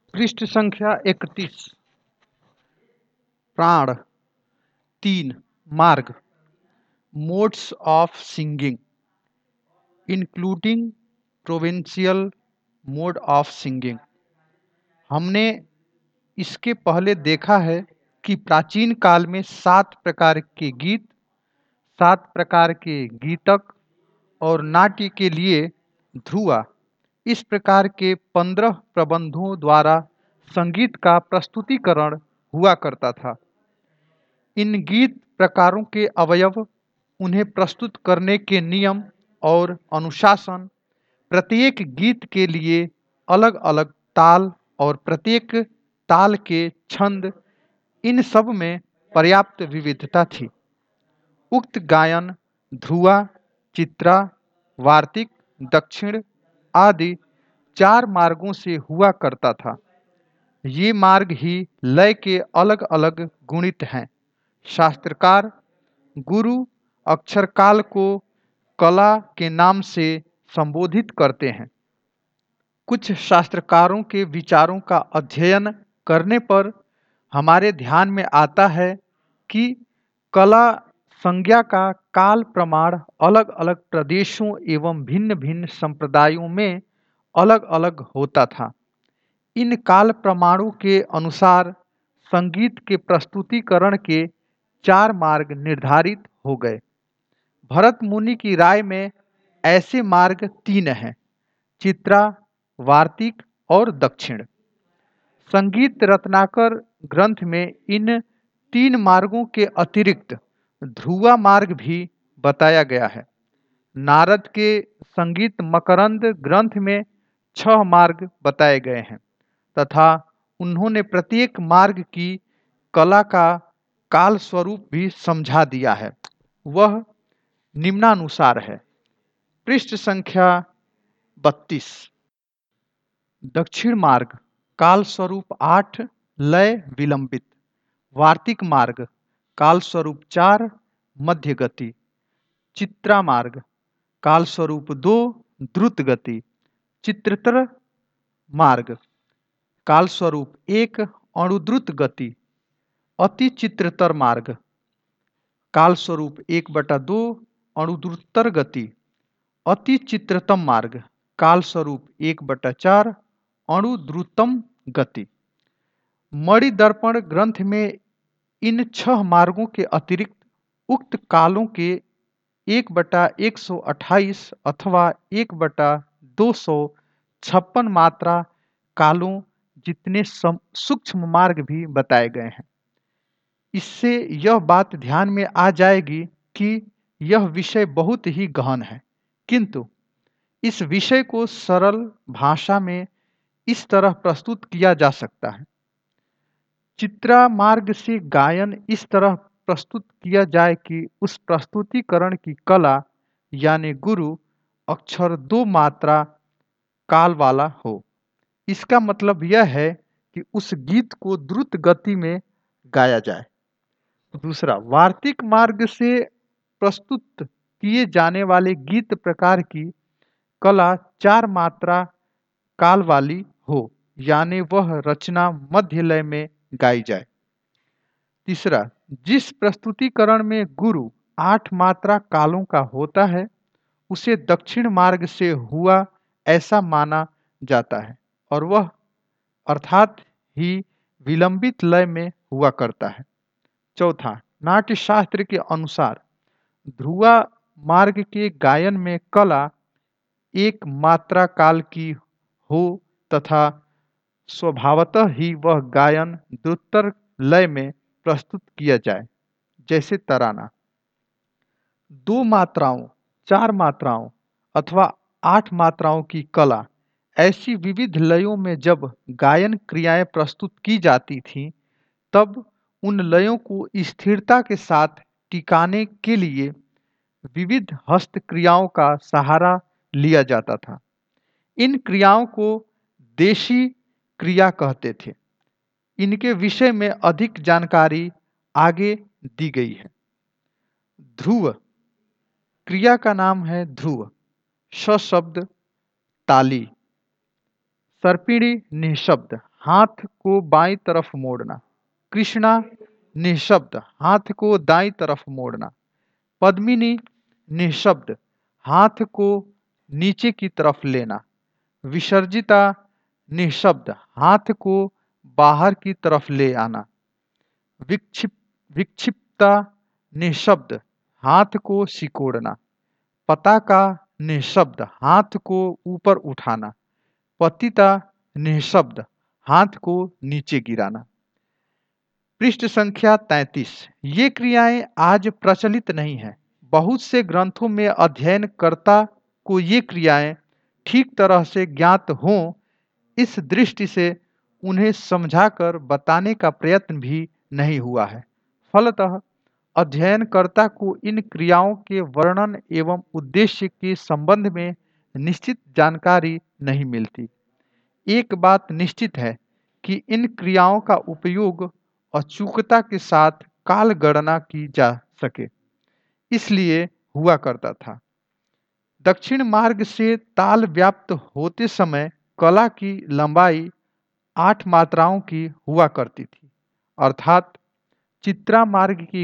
पृष्ठ संख्या 31। प्राण 3। मार्ग modes of singing including provincial mode of singing. हमने इसके पहले देखा है कि प्राचीन काल में 7 प्रकार के गीत, 7 प्रकार के गीतक और नाट्य के लिए ध्रुवा, इस प्रकार के 15 प्रबंधों द्वारा संगीत का प्रस्तुतिकरण हुआ करता था। इन गीत प्रकारों के अवयव, उन्हें प्रस्तुत करने के नियम और अनुशासन, प्रत्येक गीत के लिए अलग अलग ताल और प्रत्येक ताल के छंद, इन सब में पर्याप्त विविधता थी। उक्त गायन ध्रुवा, चित्रा, वार्तिक, दक्षिण आदि 4 मार्गों से हुआ करता था। ये मार्ग ही लय के अलग अलग गुणित हैं। शास्त्रकार गुरु अक्षरकाल को कला के नाम से संबोधित करते हैं। कुछ शास्त्रकारों के विचारों का अध्ययन करने पर हमारे ध्यान में आता है कि कला संज्ञा का काल प्रमाण अलग अलग प्रदेशों एवं भिन्न भिन्न संप्रदायों में अलग अलग होता था। इन काल प्रमाणों के अनुसार संगीत के प्रस्तुतिकरण के 4 मार्ग निर्धारित हो गए। भरत मुनि की राय में ऐसे मार्ग 3 हैं: चित्रा, वार्तिक और दक्षिण। संगीत रत्नाकर ग्रंथ में इन 3 मार्गों के अतिरिक्त ध्रुवा मार्ग भी बताया गया है। नारद के संगीत मकरंद ग्रंथ में 6 मार्ग बताए गए हैं तथा उन्होंने प्रत्येक मार्ग की कला का काल स्वरूप भी समझा दिया है। वह निम्नानुसार है। पृष्ठ संख्या 32। दक्षिण मार्ग काल स्वरूप 8, लय विलंबित। वार्तिक मार्ग काल स्वरूप 4, मध्य गति। चित्रा मार्ग काल स्वरूप 2, द्रुत गति। चित्रतर मार्ग काल स्वरूप 1, अनुद्रुत गति। अति चित्रतर मार्ग काल स्वरूप 1/2, अनुद्रुतर गति। अति चित्रतम मार्ग काल स्वरूप 1/4, अनुद्रुतम गति। मणिदर्पण ग्रंथ में इन 6 मार्गों के अतिरिक्त उक्त कालों के 1/128 अथवा 1/256 मात्रा कालों जितने सूक्ष्म मार्ग भी बताए गए हैं। इससे यह बात ध्यान में आ जाएगी कि यह विषय बहुत ही गहन है, किंतु इस विषय को सरल भाषा में इस तरह प्रस्तुत किया जा सकता है। चित्रा मार्ग से गायन इस तरह प्रस्तुत किया जाए कि उस प्रस्तुतिकरण की कला यानी गुरु अक्षर 2 मात्रा काल वाला हो। इसका मतलब यह है कि उस गीत को द्रुत गति में गाया जाए। दूसरा, वार्तिक मार्ग से प्रस्तुत किए जाने वाले गीत प्रकार की कला 4 मात्रा काल वाली हो, यानी वह रचना मध्य लय में गाई जाए। तीसरा, जिस प्रस्तुतिकरण में गुरु 8 मात्रा कालों का होता है उसे दक्षिण मार्ग से हुआ ऐसा माना जाता है और वह अर्थात ही विलंबित लय में हुआ करता है। चौथा, नाट्य शास्त्र के अनुसार ध्रुवा मार्ग के गायन में कला 1 मात्रा काल की हो तथा स्वभावतः ही वह गायन द्रुतर लय में प्रस्तुत किया जाए, जैसे तराना। 2 मात्राओं, 4 मात्राओं अथवा 8 मात्राओं की कला ऐसी विविध लयों में जब गायन क्रियाएं प्रस्तुत की जाती थीं, तब उन लयों को स्थिरता के साथ टिकाने के लिए विविध हस्त क्रियाओं का सहारा लिया जाता था। इन क्रियाओं को देशी क्रिया कहते थे। इनके विषय में अधिक जानकारी आगे दी गई है। ध्रुव क्रिया का नाम है ध्रुव। श शब्द ताली, सर्पिणी निःशब्द, हाथ को बाईं तरफ मोड़ना। कृष्णा निःशब्द, हाथ को दाईं तरफ मोड़ना। पद्मिनी निःशब्द, हाथ को नीचे की तरफ लेना। विसर्जिता निःशब्द, हाथ को बाहर की तरफ ले आना। विक्षिप्ता निःशब्द, हाथ को सिकोड़ना। पताका निःशब्द, हाथ को ऊपर उठाना। पतिता निःशब्द, हाथ को नीचे गिराना। पृष्ठ संख्या 33। ये क्रियाएं आज प्रचलित नहीं हैं। बहुत से ग्रंथों में अध्ययनकर्ता को ये क्रियाएं ठीक तरह से ज्ञात हों, इस दृष्टि से उन्हें समझाकर बताने का प्रयत्न भी नहीं हुआ है। फलतः अध्ययनकर्ता को इन क्रियाओं के वर्णन एवं उद्देश्य के संबंध में निश्चित जानकारी नहीं मिलती। एक बात निश्चित है कि इन क्रियाओं का उपयोग अचूकता के साथ काल गणना की जा सके, इसलिए हुआ करता था। दक्षिण मार्ग से ताल व्याप्त होते समय कला की लंबाई 8 मात्राओं की हुआ करती थी, अर्थात चित्रा मार्ग की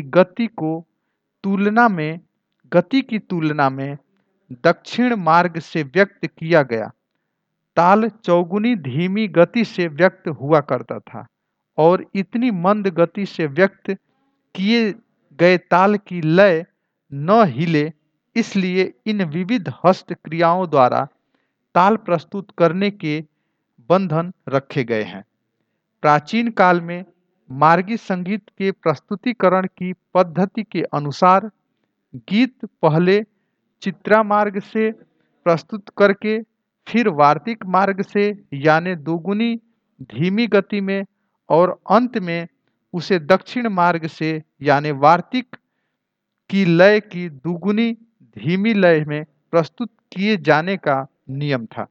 गति की तुलना में दक्षिण मार्ग से व्यक्त किया गया ताल चौगुनी धीमी गति से व्यक्त हुआ करता था और इतनी मंद गति से व्यक्त किए गए ताल की लय न हिले, इसलिए इन विविध हस्त क्रियाओं द्वारा ताल प्रस्तुत करने के बंधन रखे गए हैं। प्राचीन काल में मार्गी संगीत के प्रस्तुतिकरण की पद्धति के अनुसार गीत पहले चित्रा मार्ग से प्रस्तुत करके फिर वार्तिक मार्ग से यानी दोगुनी धीमी गति में और अंत में उसे दक्षिण मार्ग से यानी वार्तिक की लय की दुगुनी धीमी लय में प्रस्तुत किए जाने का नियम था।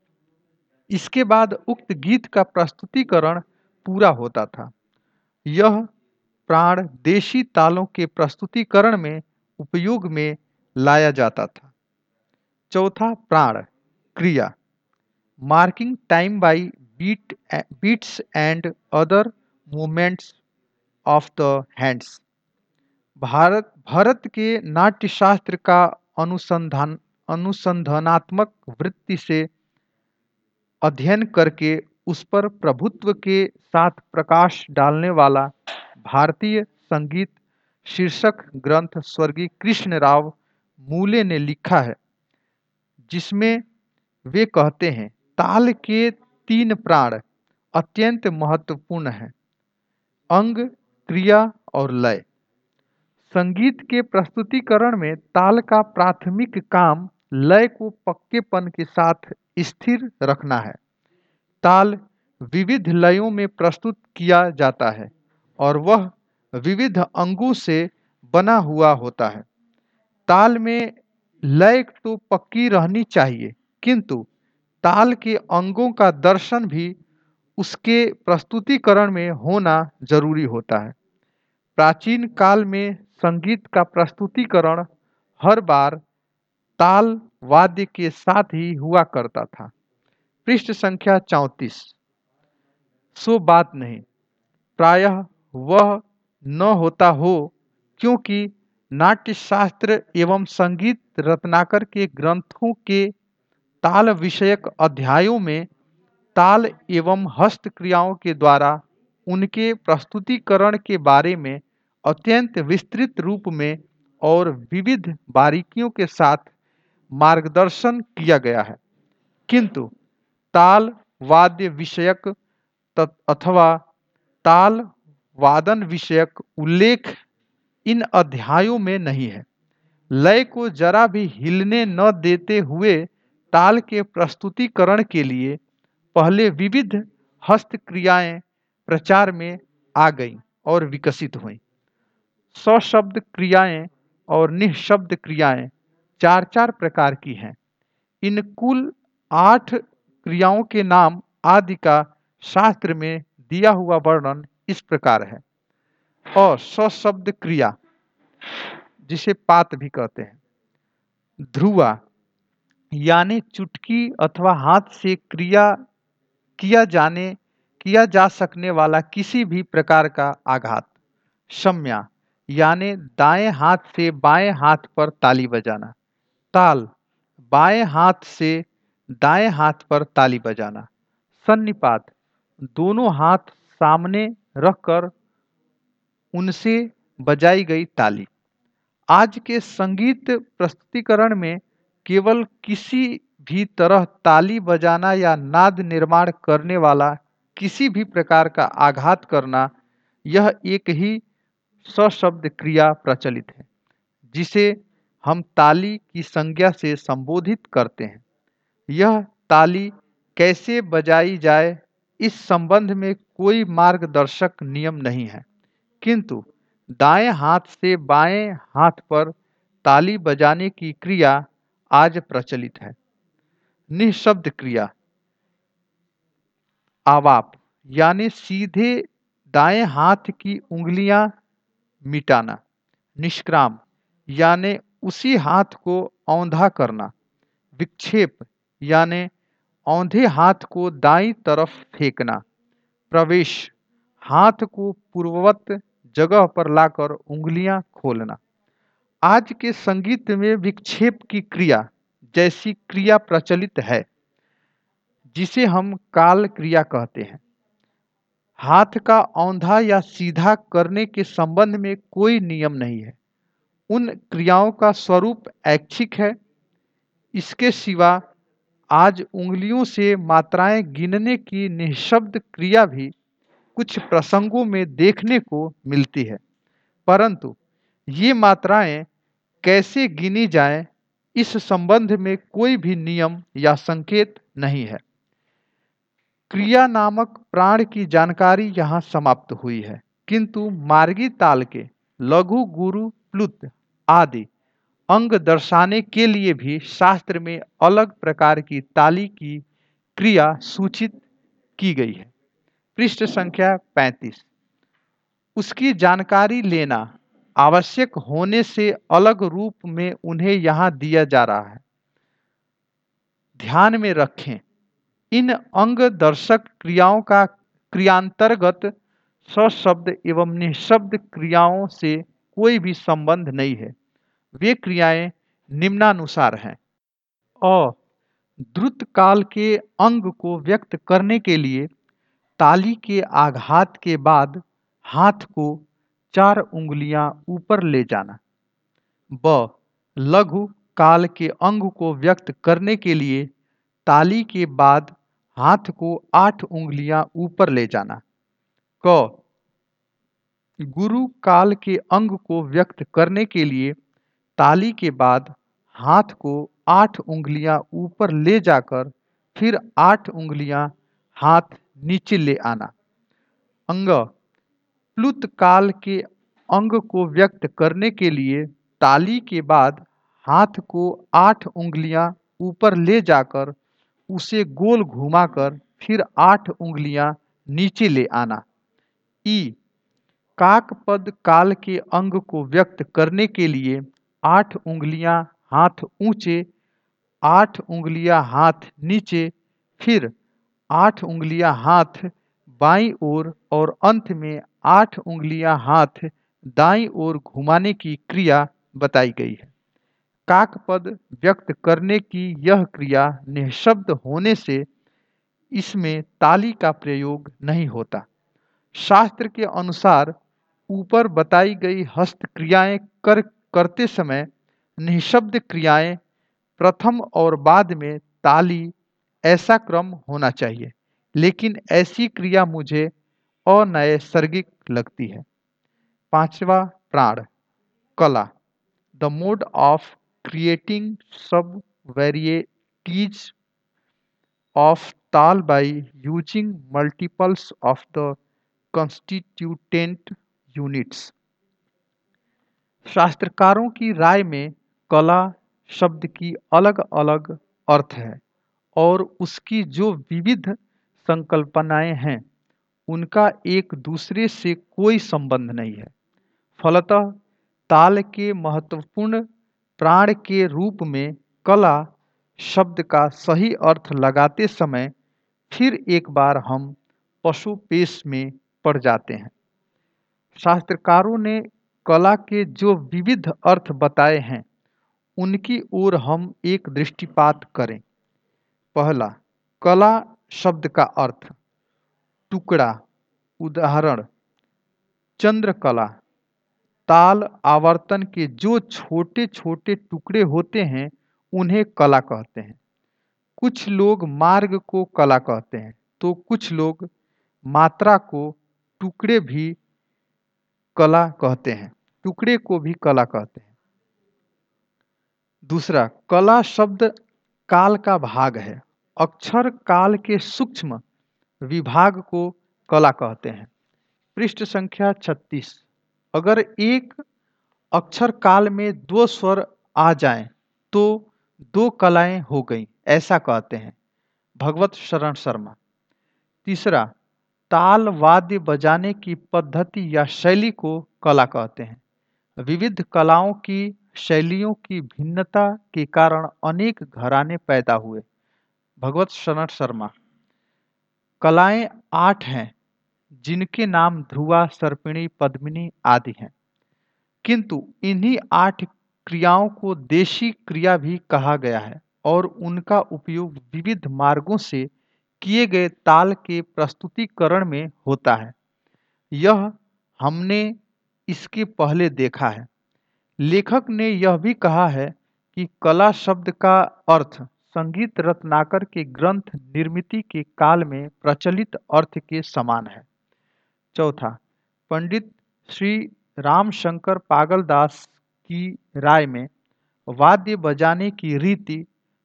इसके बाद उक्त गीत का प्रस्तुतिकरण पूरा होता था। यह प्राण देशी तालों के प्रस्तुतिकरण में उपयोग में लाया जाता था। चौथा, प्राण क्रिया, marking time by beats and other movements of the hands. Bharat के नाट्यशास्त्र का अनुसंधानात्मक वृत्ति से अध्ययन करके उस पर प्रभुत्व के साथ प्रकाश डालने वाला भारतीय संगीत शीर्षक ग्रंथ स्वर्गीय कृष्णराव मूले ने लिखा है, जिसमें वे कहते हैं ताल के 3 प्राण अत्यंत महत्वपूर्ण हैं: अंग, क्रिया और लय। संगीत के प्रस्तुतिकरण में ताल का प्राथमिक काम लय को पक्केपन के साथ स्थिर रखना है। ताल विविध लयों में प्रस्तुत किया जाता है और वह विविध अंगों से बना हुआ होता है। ताल में लय तो पक्की रहनी चाहिए, किंतु ताल के अंगों का दर्शन भी उसके प्रस्तुतिकरण में होना जरूरी होता है। प्राचीन काल में संगीत का प्रस्तुतिकरण हर बार ताल वाद्य के साथ ही हुआ करता था। पृष्ठ संख्या 34। सो बात नहीं, प्रायः वह न होता हो, क्योंकि नाट्यशास्त्र एवं संगीत रत्नाकर के ग्रंथों के ताल विषयक अध्यायों में ताल एवं हस्त क्रियाओं के द्वारा उनके प्रस्तुतिकरण के बारे में अत्यंत विस्तृत रूप में और विविध बारीकियों के साथ मार्गदर्शन किया गया है, किंतु ताल वाद्य विषयक अथवा ताल वादन विषयक उल्लेख इन अध्यायों में नहीं है। लय को जरा भी हिलने न देते हुए ताल के प्रस्तुतिकरण के लिए पहले विविध हस्त क्रियाएं प्रचार में आ गईं और विकसित हुईं। सशब्द क्रियाएं और निःशब्द क्रियाएं 4-4 प्रकार की हैं। इन कुल 8 क्रियाओं के नाम आदि का शास्त्र में दिया हुआ वर्णन इस प्रकार है। और सशब्द क्रिया, जिसे पात भी कहते हैं, ध्रुवा यानी चुटकी अथवा हाथ से क्रिया किया जा सकने वाला किसी भी प्रकार का आघात। सम्या यानी दाएं हाथ से बाएं हाथ पर ताली बजाना। ताल बाएं हाथ से दाएं हाथ पर ताली बजाना। सन्निपात दोनों हाथ सामने रखकर उनसे बजाई गई ताली। आज के संगीत प्रस्तुतिकरण में केवल किसी भी तरह ताली बजाना या नाद निर्माण करने वाला किसी भी प्रकार का आघात करना, यह एक ही सशब्द क्रिया प्रचलित है जिसे हम ताली की संज्ञा से संबोधित करते हैं। यह ताली कैसे बजाई जाए इस संबंध में कोई मार्गदर्शक नियम नहीं है, किंतु दाएं हाथ से बाएं हाथ पर ताली बजाने की क्रिया आज प्रचलित है। निःशब्द क्रिया आवाप यानी सीधे दाएं हाथ की उंगलियां मिटाना। निष्क्राम यानी उसी हाथ को औंधा करना। विक्षेप यानी औंधे हाथ को दाईं तरफ फेंकना। प्रवेश हाथ को पूर्ववत जगह पर लाकर उंगलियां खोलना। आज के संगीत में विक्षेप की क्रिया जैसी क्रिया प्रचलित है जिसे हम काल क्रिया कहते हैं। हाथ का औंधा या सीधा करने के संबंध में कोई नियम नहीं है। उन क्रियाओं का स्वरूप ऐच्छिक है। इसके सिवा आज उंगलियों से मात्राएं गिनने की निःशब्द क्रिया भी कुछ प्रसंगों में देखने को मिलती है, परंतु ये मात्राएं कैसे गिनी जाएं इस संबंध में कोई भी नियम या संकेत नहीं है। क्रिया नामक प्राण की जानकारी यहाँ समाप्त हुई है, किंतु मार्गी ताल के लघु गुरु प्लुत आदि अंग दर्शाने के लिए भी शास्त्र में अलग प्रकार की ताली की क्रिया सूचित की गई है। पृष्ठ संख्या 35। उसकी जानकारी लेना आवश्यक होने से अलग रूप में उन्हें यहाँ दिया जा रहा है। ध्यान में रखें, इन अंग दर्शक क्रियाओं का क्रियांतर्गत सशब्द एवं निःशब्द क्रियाओं से कोई भी संबंध नहीं है। वे क्रियाएं निम्नानुसार हैं। अ द्रुत काल के अंग को व्यक्त करने के लिए ताली के आघात के बाद हाथ को 4 उंगलियां ऊपर ले जाना। ब लघु काल के अंग को व्यक्त करने के लिए ताली के बाद हाथ को 8 उंगलियां ऊपर ले जाना। क गुरु काल के अंग को व्यक्त करने के लिए ताली के बाद हाथ को 8 उंगलियां ऊपर ले जाकर फिर 8 उंगलियां हाथ नीचे ले आना। अंग प्लुत काल के अंग को व्यक्त करने के लिए ताली के बाद हाथ को 8 उंगलियां ऊपर ले जाकर उसे गोल घुमाकर फिर 8 उंगलियां नीचे ले आना। ई काकपद काल के अंग को व्यक्त करने के लिए 8 उंगलियां हाथ ऊंचे, 8 उंगलियां हाथ नीचे, फिर 8 उंगलियां हाथ बाईं ओर और अंत में 8 उंगलियां हाथ दाईं ओर घुमाने की क्रिया बताई गई है। काकपद व्यक्त करने की यह क्रिया निःशब्द होने से इसमें ताली का प्रयोग नहीं होता। शास्त्र के अनुसार ऊपर बताई गई हस्त क्रियाएं करते समय निःशब्द क्रियाएं प्रथम और बाद में ताली, ऐसा क्रम होना चाहिए, लेकिन ऐसी क्रिया मुझे अनैसर्गिक लगती है। 5वां प्राण कला, the mode of creating sub varieties of tala by using multiples of the constituent units. शास्त्रकारों की राय में कला शब्द की अलग अलग अर्थ है और उसकी जो विविध संकल्पनाएं हैं उनका एक दूसरे से कोई संबंध नहीं है। फलतः ताल के महत्वपूर्ण प्राण के रूप में कला शब्द का सही अर्थ लगाते समय फिर एक बार हम पशुपेश में पड़ जाते हैं। शास्त्रकारों ने कला के जो विविध अर्थ बताए हैं, उनकी ओर हम एक दृष्टिपात करें। पहला, कला शब्द का अर्थ। टुकड़ा, उदाहरण चंद्रकला। ताल आवर्तन के जो छोटे छोटे टुकड़े होते हैं, उन्हें कला कहते हैं। कुछ लोग मार्ग को कला कहते हैं, तो कुछ लोग मात्रा को टुकड़े भी कला कहते हैं, टुकड़े को भी कला कहते हैं। दूसरा, कला शब्द काल का भाग है। अक्षर काल के सूक्ष्म विभाग को कला कहते हैं। पृष्ठ संख्या 36। अगर एक अक्षर काल में दो स्वर आ जाएं, तो दो कलाएं हो गई, ऐसा कहते हैं भगवत शरण शर्मा। तीसरा, ताल वाद्य बजाने की पद्धति या शैली को कला कहते हैं। विविध कलाओं की शैलियों की भिन्नता के कारण अनेक घराने पैदा हुए। भगवत शरण शर्मा। कलाएं 8 हैं, जिनके नाम ध्रुवा, सर्पिणी, पद्मिनी आदि हैं। किंतु इन्हीं 8 क्रियाओं को देशी क्रिया भी कहा गया है और उनका उपयोग विविध मार्गों से किए गए ताल के प्रस्तुतिकरण में होता है। यह हमने इसके पहले देखा है। लेखक ने यह भी कहा है कि कला शब्द का अर्थ संगीत रत्नाकर के ग्रंथ निर्मिति के काल में प्रचलित अर्थ के समान है। चौथा, पंडित श्री रामशंकर पागलदास की राय में वाद्य बजाने की रीति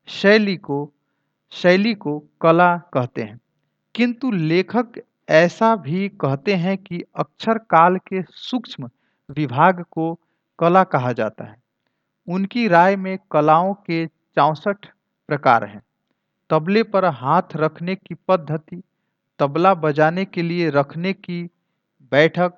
शैली को कला कहते हैं। किंतु लेखक ऐसा भी कहते हैं कि अक्षर काल के सूक्ष्म विभाग को कला कहा जाता है। उनकी राय में कलाओं के 64 प्रकार हैं। तबले पर हाथ रखने की पद्धति, तबला बजाने के लिए रखने की बैठक,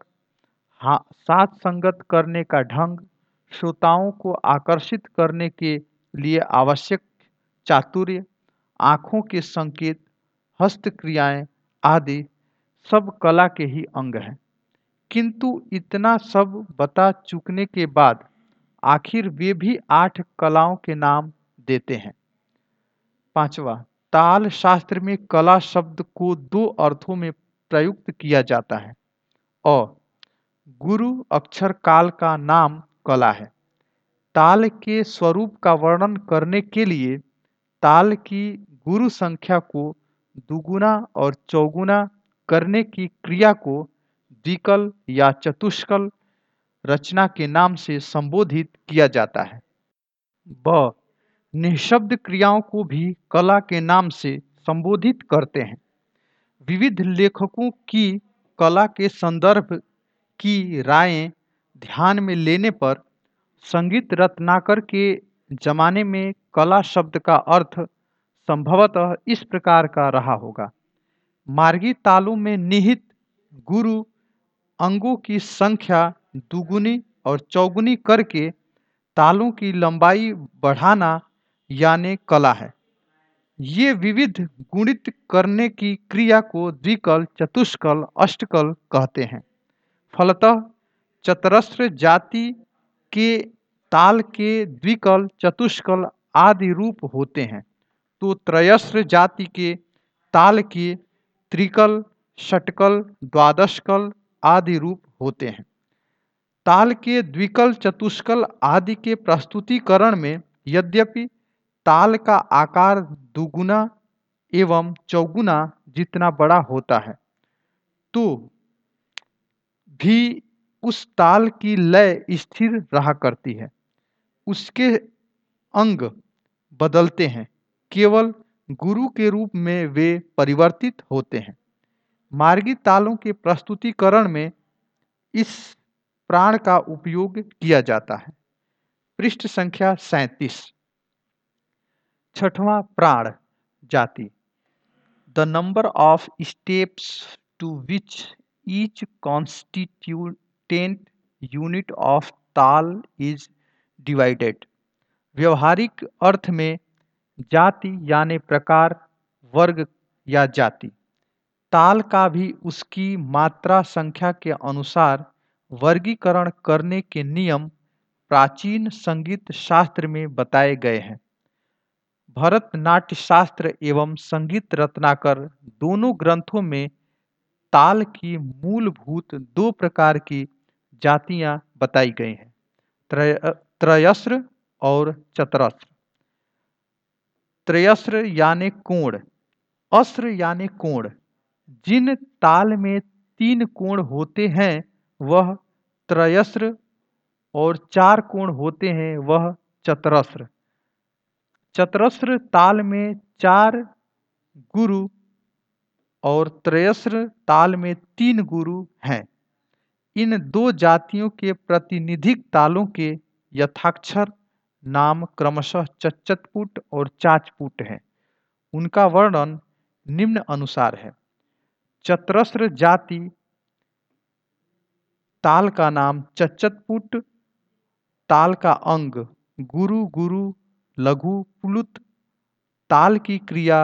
साथ संगत करने का ढंग, श्रोताओं को आकर्षित करने के लिए आवश्यक चातुर्य, आँखों के संकेत, हस्त क्रियाएं आदि सब कला के ही अंग हैं। किंतु इतना सब बता चुकने के बाद आखिर वे भी 8 कलाओं के नाम देते हैं। पांचवा, ताल शास्त्र में कला शब्द को 2 अर्थों में प्रयुक्त किया जाता है। और गुरु अक्षर काल का नाम कला है। ताल के स्वरूप का वर्णन करने के लिए ताल की गुरु संख्या को दुगुना और चौगुना करने की क्रिया को द्विकल या चतुष्कल रचना के नाम से संबोधित किया जाता है। ब, निःशब्द क्रियाओं को भी कला के नाम से संबोधित करते हैं। विविध लेखकों की कला के संदर्भ की रायें ध्यान में लेने पर संगीत रत्नाकर के जमाने में कला शब्द का अर्थ संभवतः इस प्रकार का रहा होगा। मार्गी तालों में निहित गुरु अंगों की संख्या दुगुनी और चौगुनी करके तालों की लंबाई बढ़ाना यानी कला है। ये विविध गुणित करने की क्रिया को द्विकल, चतुष्कल, अष्टकल कहते हैं। फलतः चतरस्र जाति के ताल के द्विकल, चतुष्कल आदि रूप होते हैं, तो त्रयस्र जाति के ताल के त्रिकल, षटकल, द्वादशकल आदि रूप होते हैं। ताल के द्विकल, चतुष्कल आदि के प्रस्तुतिकरण में यद्यपि ताल का आकार दुगुना एवं चौगुना जितना बड़ा होता है, तो भी उस ताल की लय स्थिर रहा करती है। उसके अंग बदलते हैं, केवल गुरु के रूप में वे परिवर्तित होते हैं। मार्गी तालों के प्रस्तुतिकरण में इस प्राण का उपयोग किया जाता है। पृष्ठ संख्या 37। छठवां, प्राण जाति। The number of steps to which each constituent unit of tala is divided. व्यवहारिक अर्थ में जाति यानी प्रकार, वर्ग या जाति। ताल का भी उसकी मात्रा संख्या के अनुसार वर्गीकरण करने के नियम प्राचीन संगीत शास्त्र में बताए गए हैं। भरतनाट्य शास्त्र एवं संगीत रत्नाकर दोनों ग्रंथों में ताल की मूलभूत दो प्रकार की जातियां बताई गई हैं, त्रयस्र और चतरस्र। त्रयस्र यानी कोण, अस्र यानी कोण। जिन ताल में तीन कोण होते हैं वह त्रयस्र और चार कोण होते हैं वह चतरस्र। चतरस्र ताल में चार गुरु और त्रयस्र ताल में तीन गुरु हैं। इन दो जातियों के प्रातिनिधिक तालों के यथाक्षर नाम क्रमशः चच्चतपुट और चाचपुट हैं। उनका वर्णन निम्न अनुसार है। चतरस्र जाति ताल का नाम चच्चतपुट, ताल का अंग गुरु गुरु लघु प्लुत, ताल की क्रिया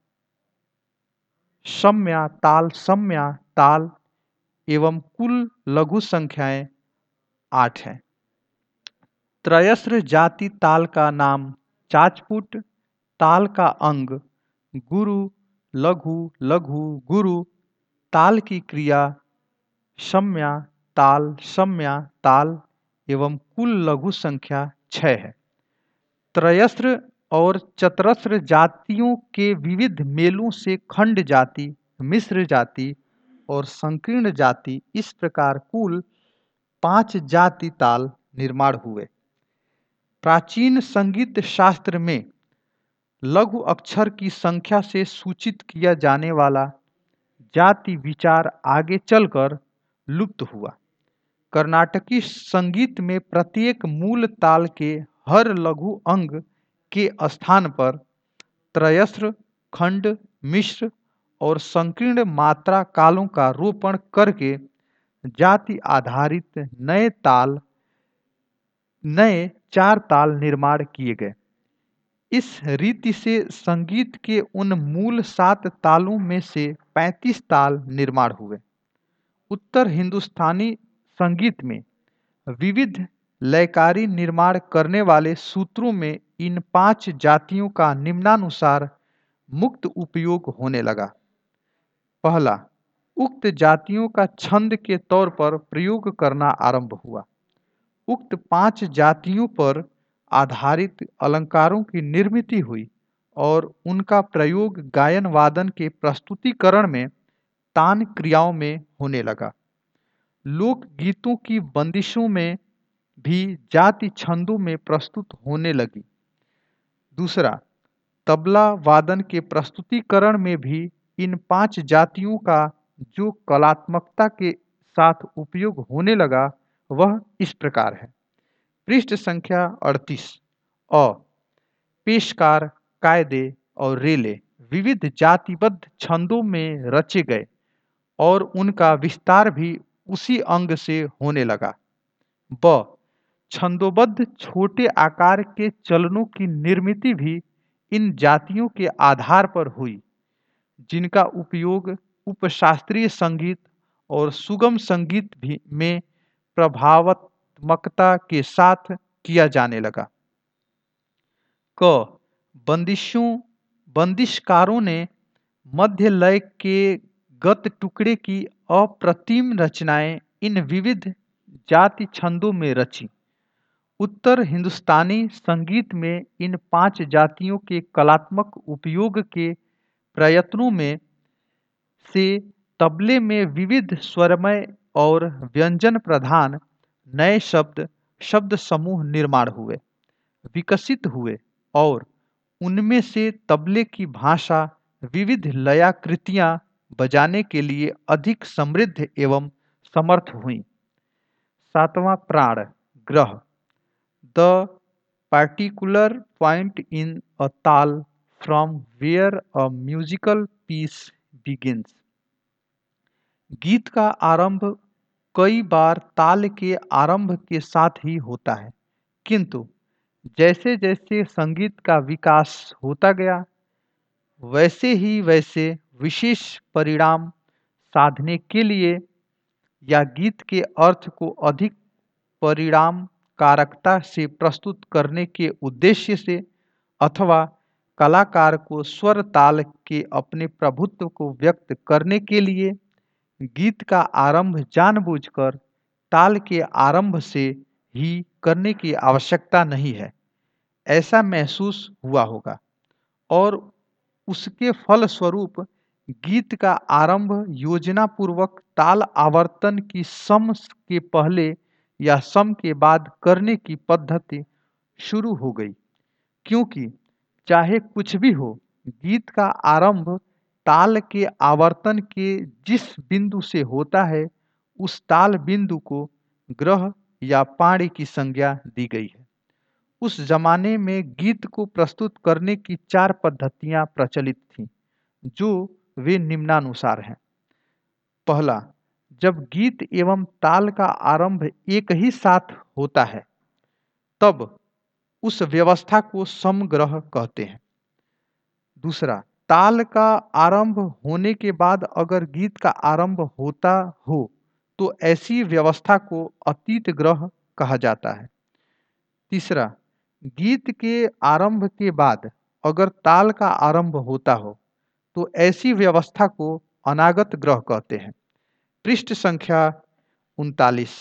सम्या ताल एवं कुल लघु संख्याएं 8 हैं। त्रयस्र जाति ताल का नाम चाचपुट, ताल का अंग गुरु लघु लघु गुरु, ताल की क्रिया सम्या ताल एवं कुल लघु संख्या 6 है। त्रयस्र और चतरस्र जातियों के विविध मेलों से खंड जाति, मिश्र जाति और संकीर्ण जाति इस प्रकार कुल 5 जाति ताल निर्माण हुए। प्राचीन संगीत शास्त्र में लघु अक्षर की संख्या से सूचित किया जाने वाला जाति विचार आगे चलकर लुप्त हुआ। कर्नाटकी संगीत में प्रत्येक मूल ताल के हर लघु अंग के स्थान पर त्रयस्र, खंड, मिश्र और संकीर्ण मात्रा कालों का रोपण करके जाति आधारित नए 4 ताल निर्माण किए गए। इस रीति से संगीत के उन मूल 7 तालों में से 35 ताल निर्माण हुए। उत्तर हिंदुस्तानी संगीत में विविध लयकारी निर्माण करने वाले सूत्रों में इन 5 जातियों का निम्नानुसार मुक्त उपयोग होने लगा। पहला, उक्त जातियों का छंद के तौर पर प्रयोग करना आरंभ हुआ। उक्त 5 जातियों पर आधारित अलंकारों की निर्मिति हुई और उनका प्रयोग गायन वादन के प्रस्तुतिकरण में तान क्रियाओं में होने लगा। लोक गीतों की बंदिशों में भी जाति छंदों में प्रस्तुत होने लगी। दूसरा, तबला वादन के प्रस्तुतिकरण में भी इन 5 जातियों का जो कलात्मकता के साथ उपयोग होने लगा वह इस प्रकार है। पृष्ठ संख्या 38। अ, पेशकार, कायदे और रेले विविध जातिबद्ध छंदों में रचे गए और उनका विस्तार भी उसी अंग से होने लगा। ब, छंदोबद्ध छोटे आकार के चलनों की निर्मिति भी इन जातियों के आधार पर हुई, जिनका उपयोग उपशास्त्रीय संगीत और सुगम संगीत भी में प्रभावात्मकता के साथ किया जाने लगा। क, बंदिशकारों ने मध्य लय के गत टुकड़े की अप्रतिम रचनाएं इन विविध जाति छंदों में रची। उत्तर हिंदुस्तानी संगीत में इन 5 जातियों के कलात्मक उपयोग के प्रयत्नों में से तबले में विविध स्वरमय और व्यंजन प्रधान नए शब्द समूह निर्माण हुए, विकसित हुए और उनमें से तबले की भाषा विविध लयाकृतियां बजाने के लिए अधिक समृद्ध एवं समर्थ हुई। 7वां प्राण, ग्रह। The particular point in a tala from where a musical piece begins. गीत का आरंभ कई बार ताल के आरंभ के साथ ही होता है, किंतु जैसे जैसे संगीत का विकास होता गया वैसे विशेष परिणाम साधने के लिए या गीत के अर्थ को अधिक परिणाम कारकता से प्रस्तुत करने के उद्देश्य से, अथवा कलाकार को स्वर ताल के अपने प्रभुत्व को व्यक्त करने के लिए गीत का आरंभ जानबूझकर ताल के आरंभ से ही करने की आवश्यकता नहीं है, ऐसा महसूस हुआ होगा। और उसके फलस्वरूप गीत का आरंभ योजनापूर्वक ताल आवर्तन की सम के पहले या सम के बाद करने की पद्धति शुरू हो गई, क्योंकि चाहे कुछ भी हो, गीत का आरंभ ताल के आवर्तन के जिस बिंदु से होता है, उस ताल बिंदु को ग्रह या पाणी की संज्ञा दी गई है। उस जमाने में गीत को प्रस्तुत करने की 4 पद्धतियां प्रचलित थीं, जो वे निम्नानुसार हैं। पहला, जब गीत एवं ताल का आरंभ एक ही साथ होता है, तब उस व्यवस्था को समग्रह कहते हैं। दूसरा, ताल का आरंभ होने के बाद अगर गीत का आरंभ होता हो, तो ऐसी व्यवस्था को अतीत ग्रह कहा जाता है। तीसरा, गीत के आरंभ के बाद अगर ताल का आरंभ होता हो, तो ऐसी व्यवस्था को अनागत ग्रह कहते हैं। पृष्ठ संख्या 39।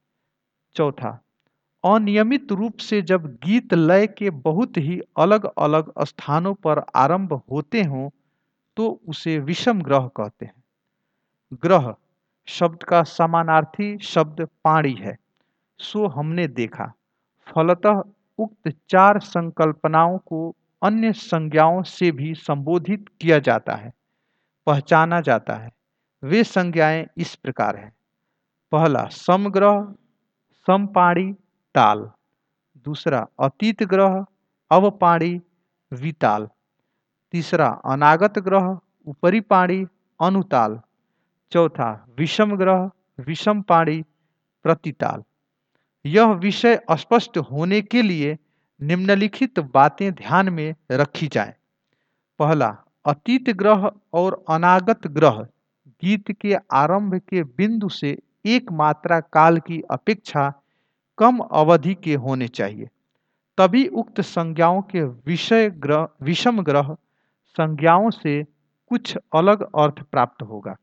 चौथा, अनियमित रूप से जब गीत लय के बहुत ही अलग अलग स्थानों पर आरंभ होते हों, तो उसे विषम ग्रह कहते हैं। ग्रह शब्द का समानार्थी शब्द पाणी है, सो हमने देखा। फलतः उक्त 4 संकल्पनाओं को अन्य संज्ञाओं से भी संबोधित किया जाता है, पहचाना जाता है। वे संज्ञाएं इस प्रकार हैं। पहला, समग्रह, समपाणी, ताल। दूसरा, अतीत ग्रह, अवपाणी, विताल। तीसरा, अनागत ग्रह, ऊपरी पाणी, अनुताल। चौथा, विषम ग्रह, विषम पाणी, प्रतिताल। यह विषय स्पष्ट होने के लिए निम्नलिखित बातें ध्यान में रखी जाएं। पहला, अतीत ग्रह और अनागत ग्रह गीत के आरंभ के बिंदु से एक मात्रा काल की अपेक्षा कम अवधि के होने चाहिए, तभी उक्त संज्ञाओं के विषय ग्रह विषम ग्रह संज्ञाओं से कुछ अलग अर्थ प्राप्त होगा।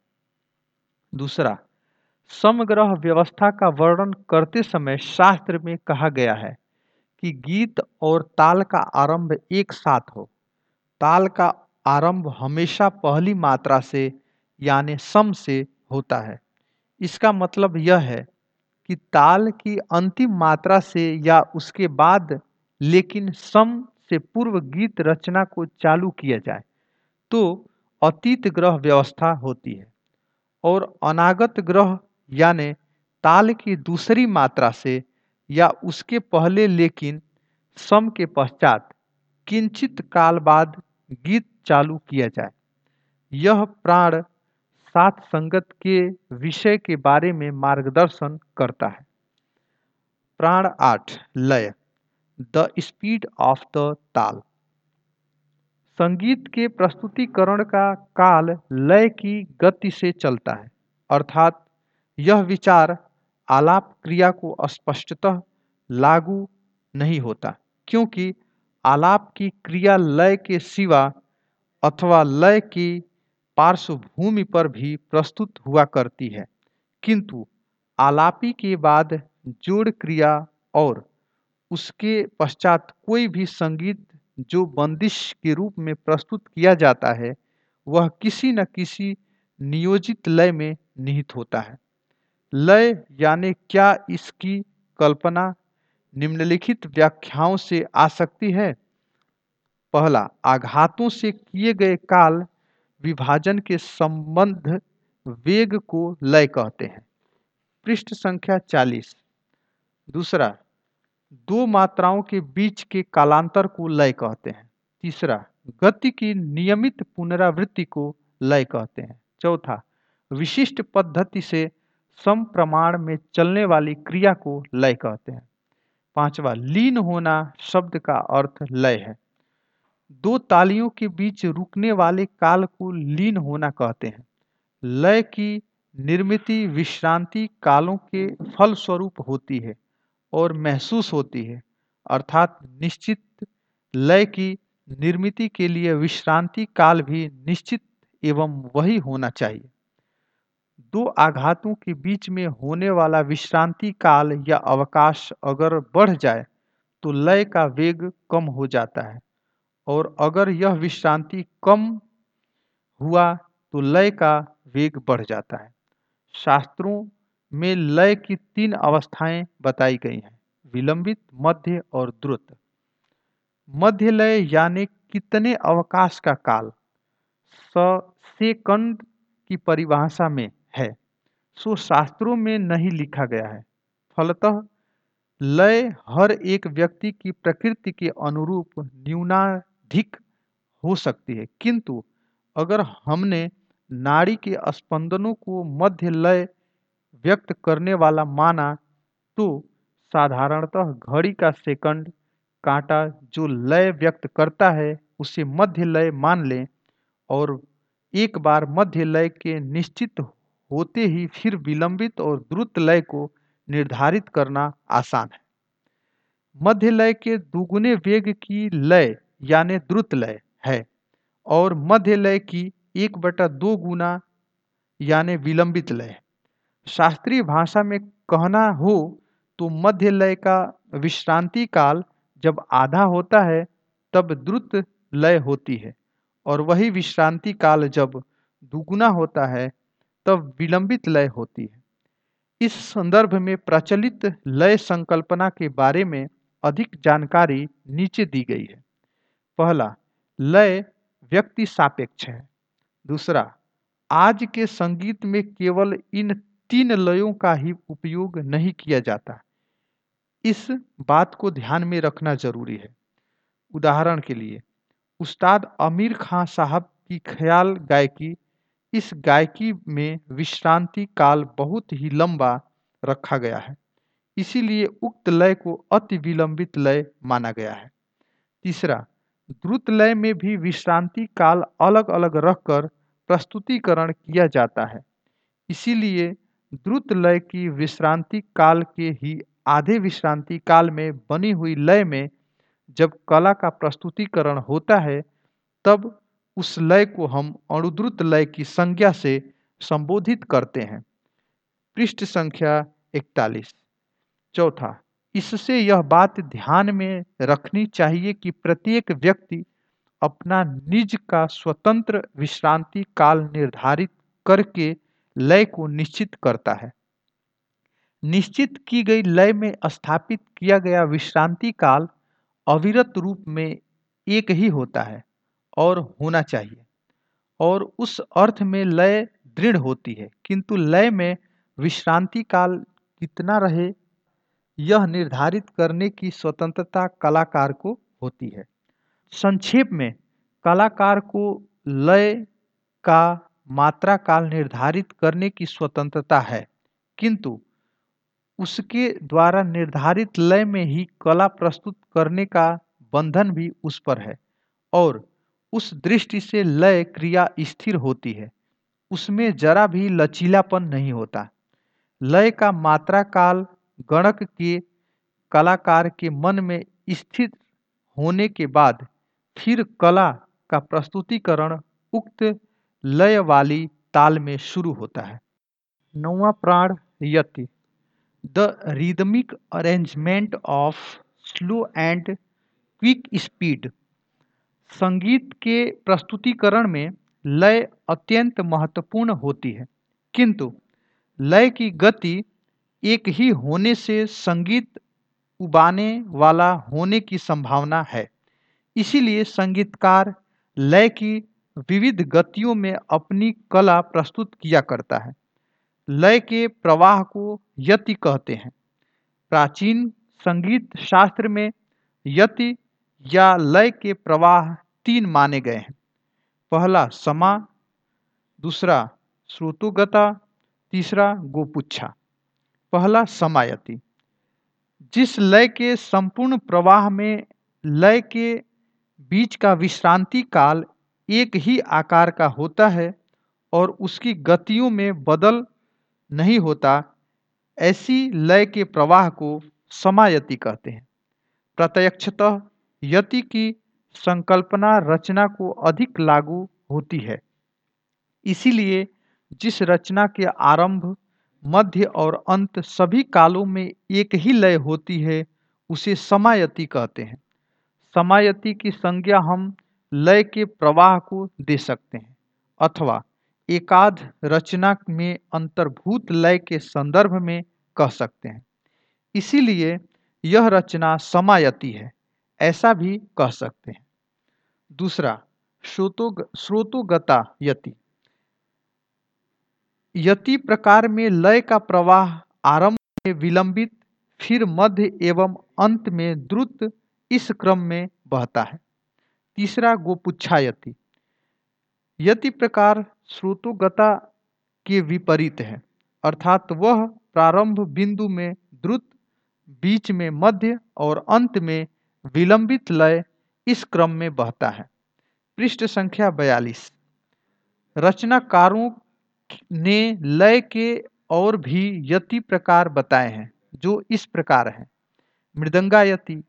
दूसरा, समग्रह व्यवस्था का वर्णन करते समय शास्त्र में कहा गया है कि गीत और ताल का आरंभ एक साथ हो। ताल का आरंभ हमेशा पहली मात्रा से यानी सम से होता है। इसका मतलब यह है कि ताल की अंतिम मात्रा से या उसके बाद, लेकिन सम से पूर्व गीत रचना को चालू किया जाए, तो अतीत ग्रह व्यवस्था होती है। और अनागत ग्रह यानी ताल की दूसरी मात्रा से या उसके पहले, लेकिन सम के पश्चात किंचित काल बाद गीत चालू किया जाए। यह प्राण साथ संगत के विषय के बारे में मार्गदर्शन करता है। प्राण 8, लय, द स्पीड ऑफ द ताल। संगीत के प्रस्तुतिकरण का काल लय की गति से चलता है, अर्थात यह विचार आलाप क्रिया को स्पष्टतः लागू नहीं होता, क्योंकि आलाप की क्रिया लय के सिवा अथवा लय की पार्श्वभूमि पर भी प्रस्तुत हुआ करती है, किंतु आलापी के बाद जोड़ क्रिया और उसके पश्चात कोई भी संगीत जो बंदिश के रूप में प्रस्तुत किया जाता है, वह किसी न किसी नियोजित लय में निहित होता है। लय यानी क्या, इसकी कल्पना निम्नलिखित व्याख्याओं से आ सकती है। पहला, आघातों से किए गए काल विभाजन के संबंध वेग को लय कहते हैं। पृष्ठ संख्या 40। दूसरा, 2 मात्राओं के बीच के कालांतर को लय कहते हैं। तीसरा, गति की नियमित पुनरावृत्ति को लय कहते हैं। चौथा, विशिष्ट पद्धति से सम प्रमाण में चलने वाली क्रिया को लय कहते हैं। पांचवा, लीन होना शब्द का अर्थ लय है। दो तालियों के बीच रुकने वाले काल को लीन होना कहते हैं। लय की निर्मिति विश्रांति कालों के फलस्वरूप होती है और महसूस होती है, अर्थात निश्चित लय की निर्मिति के लिए विश्रांति काल भी निश्चित एवं वही होना चाहिए। दो आघातों के बीच में होने वाला विश्रांति काल या अवकाश अगर बढ़ जाए तो लय का वेग कम हो जाता है, और अगर यह विश्रांति कम हुआ तो लय का वेग बढ़ जाता है। शास्त्रों में लय की तीन अवस्थाएं बताई गई हैं: विलंबित, मध्य और द्रुत। मध्य लय यानी कितने अवकाश का काल सेकंड की परिभाषा में है, सो शास्त्रों में नहीं लिखा गया है। फलतः लय हर एक व्यक्ति की प्रकृति के अनुरूप न्यूनाधिक हो सकती है, किंतु अगर हमने नाड़ी के स्पंदनों को मध्य लय व्यक्त करने वाला माना तो साधारणतः घड़ी का सेकंड कांटा जो लय व्यक्त करता है उसे मध्य लय मान लें, और एक बार मध्य लय के निश्चित होते ही फिर विलंबित और द्रुत लय को निर्धारित करना आसान है। मध्य लय के दुगुने वेग की लय यानी द्रुत लय है, और मध्य लय की 1/2 गुना यानी विलंबित लय। शास्त्रीय भाषा में कहना हो तो मध्य लय का विश्रांति काल जब आधा होता है तब द्रुत लय होती है, और वही विश्रांति काल जब दुगुना होता है तब विलंबित लय होती है। इस संदर्भ में प्रचलित लय संकल्पना के बारे में अधिक जानकारी नीचे दी गई है। पहला, लय व्यक्ति सापेक्ष है। दूसरा, आज के संगीत में केवल इन तीन लयों का ही उपयोग नहीं किया जाता। इस बात को ध्यान में रखना जरूरी है। उदाहरण के लिए, उस्ताद आमिर खान साहब की ख्याल गायकी, इस गायकी में विश्रांति काल बहुत ही लंबा रखा गया है, इसीलिए उक्त लय को अति विलंबित लय माना गया है। तीसरा, द्रुत लय में भी विश्रांति काल अलग अलग रखकर प्रस्तुतिकरण किया जाता है, इसीलिए द्रुत लय की विश्रांति काल के ही आधे विश्रांति काल में बनी हुई लय में जब कला का प्रस्तुतिकरण होता है तब उस लय को हम अनुद्रुत लय की संज्ञा से संबोधित करते हैं। पृष्ठ संख्या 41। चौथा, इससे यह बात ध्यान में रखनी चाहिए कि प्रत्येक व्यक्ति अपना निज का स्वतंत्र विश्रांति काल निर्धारित करके लय को निश्चित करता है। निश्चित की गई लय में स्थापित किया गया विश्रांति काल अविरत रूप में एक ही होता है और होना चाहिए, और उस अर्थ में लय दृढ़ होती है, किंतु लय में विश्रांति काल कितना रहे यह निर्धारित करने की स्वतंत्रता कलाकार को होती है। संक्षेप में, कलाकार को लय का मात्रा काल निर्धारित करने की स्वतंत्रता है, किंतु उसके द्वारा निर्धारित लय में ही कला प्रस्तुत करने का बंधन भी उस पर है, और उस दृष्टि से लय क्रिया स्थिर होती है, उसमें जरा भी लचीलापन नहीं होता। लय का मात्रा काल गणक के कलाकार के मन में स्थित होने के बाद फिर कला का प्रस्तुतिकरण उक्त लय वाली ताल में शुरू होता है। नौवां प्राण, यति। The rhythmic arrangement of slow and quick speed. संगीत के प्रस्तुतिकरण में लय अत्यंत महत्वपूर्ण होती है, किंतु लय की गति एक ही होने से संगीत उबाने वाला होने की संभावना है। इसीलिए संगीतकार लय की विविध गतियों में अपनी कला प्रस्तुत किया करता है। लय के प्रवाह को यति कहते हैं। प्राचीन संगीत शास्त्र में यति या लय के प्रवाह तीन माने गए हैं। पहला समा, दूसरा श्रुतुगता, तीसरा गोपुच्छा। पहला समायति। जिस लय के संपूर्ण प्रवाह में लय के बीच का विश्रांति काल एक ही आकार का होता है और उसकी गतियों में बदल नहीं होता, ऐसी लय के प्रवाह को समायति कहते हैं। प्रत्यक्षतः यति की संकल्पना रचना को अधिक लागू होती है। इसीलिए जिस रचना के आरंभ, मध्य और अंत सभी कालों में एक ही लय होती है, उसे समायति कहते हैं। समायति की संज्ञा हम लय के प्रवाह को दे सकते हैं अथवा एकाध रचना में अंतर्भूत लय के संदर्भ में कह सकते हैं। इसीलिए यह रचना समायति है, ऐसा भी कह सकते हैं। दूसरा, स्रोतोगता यति। यति प्रकार में लय का प्रवाह आरंभ में विलंबित, फिर मध्य एवं अंत में द्रुत, इस क्रम में बहता है। तीसरा, गोपुच्छा यति। यति प्रकार स्रोतोगता के विपरीत है, अर्थात वह प्रारंभ बिंदु में द्रुत, बीच में मध्य और अंत में विलंबित लय, इस क्रम में बहता है। पृष्ठ संख्या 42। रचनाकारों ने लय के और भी यति प्रकार बताए हैं, जो इस प्रकार हैं। मृदंगायति,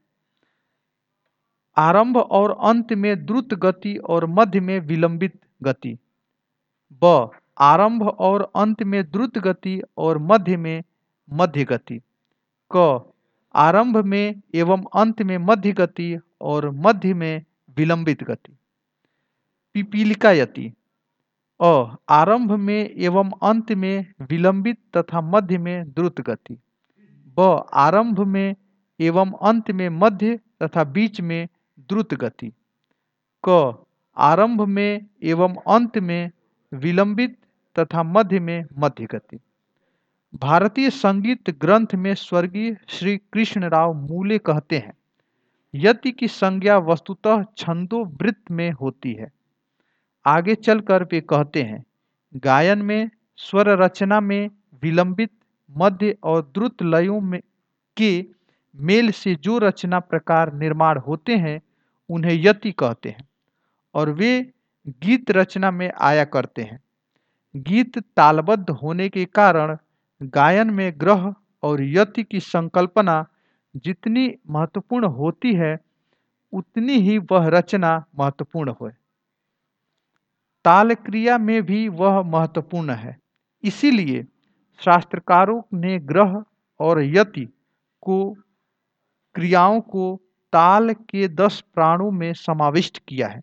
आरंभ और अंत में द्रुत गति और मध्य में विलंबित गति। ब, आरंभ और अंत में द्रुत गति और मध्य में मध्य गति। क, आरंभ में एवं अंत में मध्य गति और मध्य में विलंबित गति। पिपीलिका यति। अ, आरंभ में एवं अंत में विलंबित तथा मध्य में द्रुत गति। ब, आरंभ में एवं अंत में मध्य तथा बीच में द्रुत गति। क, आरंभ में एवं अंत में विलंबित तथा मध्य में मध्य गति। भारतीय संगीत ग्रंथ में स्वर्गीय श्री कृष्णराव मूले कहते हैं, यति की संज्ञा वस्तुतः छंदोवृत्त में होती है। आगे चलकर वे कहते हैं, गायन में स्वर रचना में विलंबित, मध्य और द्रुत लयों में के मेल से जो रचना प्रकार निर्माण होते हैं, उन्हें यति कहते हैं और वे गीत रचना में आया करते हैं। गीत तालबद्ध होने के कारण गायन में ग्रह और यति की संकल्पना जितनी महत्वपूर्ण होती है, उतनी ही वह रचना महत्वपूर्ण है। ताल क्रिया में भी वह महत्वपूर्ण है। इसीलिए शास्त्रकारों ने ग्रह और यति को क्रियाओं को ताल के 10 प्राणों में समाविष्ट किया है।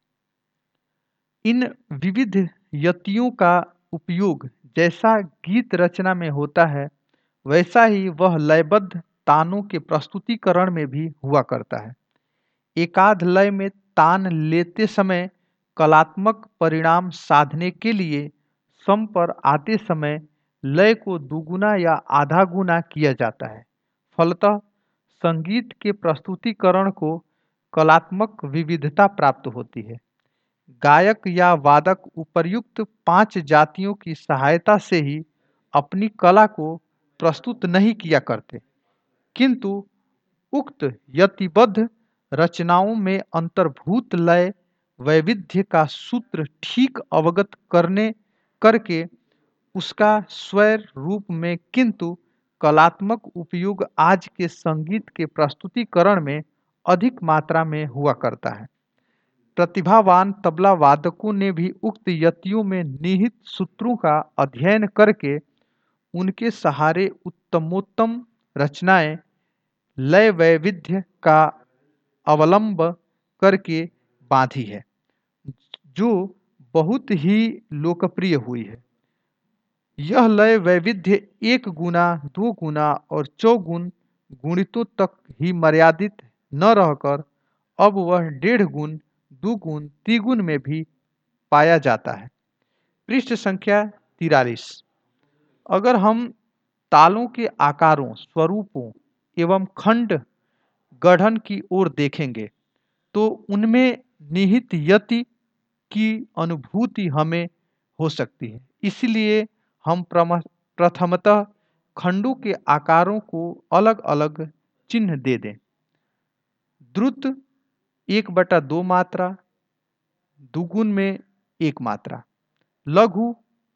इन विविध यतियों का उपयोग जैसा गीत रचना में होता है, वैसा ही वह लयबद्ध तानों के प्रस्तुतिकरण में भी हुआ करता है। एकाध लय में तान लेते समय कलात्मक परिणाम साधने के लिए सम पर आते समय लय को दुगुना या आधा गुना किया जाता है। फलतः संगीत के प्रस्तुतिकरण को कलात्मक विविधता प्राप्त होती है। गायक या वादक उपर्युक्त 5 जातियों की सहायता से ही अपनी कला को प्रस्तुत नहीं किया करते, किंतु उक्त यतिबद्ध रचनाओं में अंतर्भूत लय वैविध्य का सूत्र ठीक अवगत करके उसका स्वर रूप में किंतु कलात्मक उपयोग आज के संगीत के प्रस्तुतिकरण में अधिक मात्रा में हुआ करता है। प्रतिभावान तबला वादकों ने भी उक्त यतियों में निहित सूत्रों का अध्ययन करके उनके सहारे उत्तमोत्तम रचनाएं लय वैविध्य का अवलंब करके बांधी है, जो बहुत ही लोकप्रिय हुई है। यह लय वैविध्य 1 गुना, 2 गुना और चौगुन गुणितों तक ही मर्यादित न रहकर अब वह 1.5 गुण, 2 गुण, 3 गुण में भी पाया जाता है। पृष्ठ संख्या 43। अगर हम तालों के आकारों, स्वरूपों एवं खंड गठन की ओर देखेंगे तो उनमें निहित यति की अनुभूति हमें हो सकती है। इसलिए हम प्रथमतः खंडों के आकारों को अलग अलग चिन्ह दे दें। द्रुत 1/2 मात्रा, दुगुन में 1 मात्रा। लघु